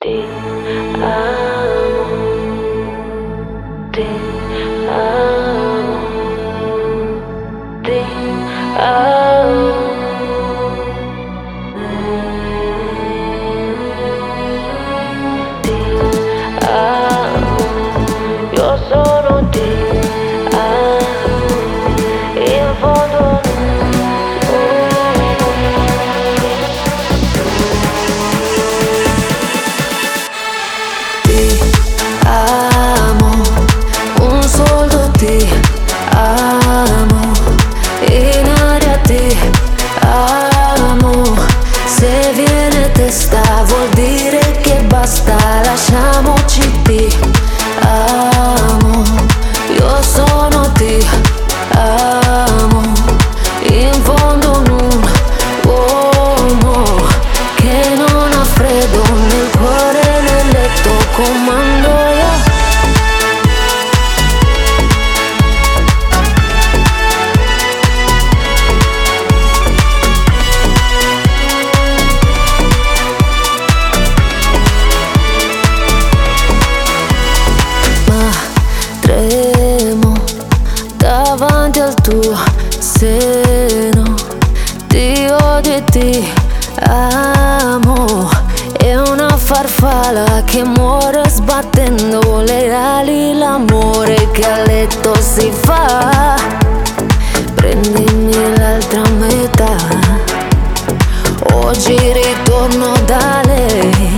Ti amo, ti amo, ti amo. Ti amo, io sono ti amo, in fondo amo, un soldo ti amo, in aria ti amo. Se viene testa vuol dire che basta, lasciamoci ti amo. Io sono ti amo, in fondo un uomo che non ha freddo nel cuore, nel letto comando io. Ma tremo davanti al tuo seno, ti odio e ti amo. È una farfalla che muore sbattendo le ali, l'amore che a letto si fa. Prendimi l'altra metà, oggi ritorno da lei.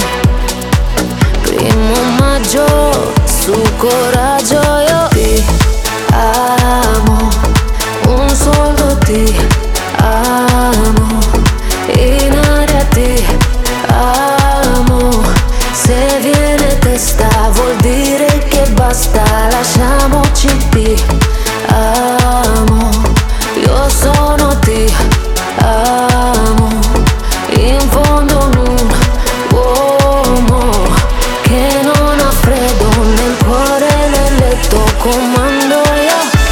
1 maggio, su coraggio io ti amo, un soldo ti amo, in aria ti amo. Se viene testa vuol dire che basta, lasciamoci ti amo. Io sono ti amo, in fondo un uomo che non ha freddo nel cuore, nel letto comando io.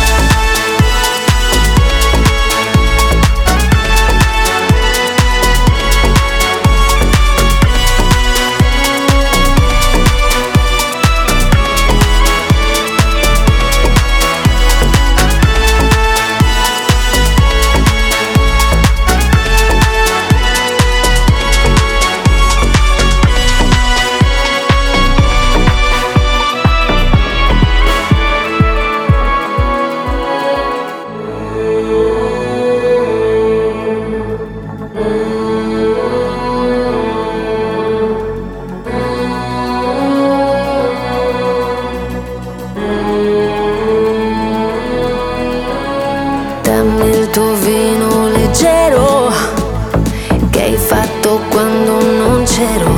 Dammi il tuo vino leggero che hai fatto quando non c'ero.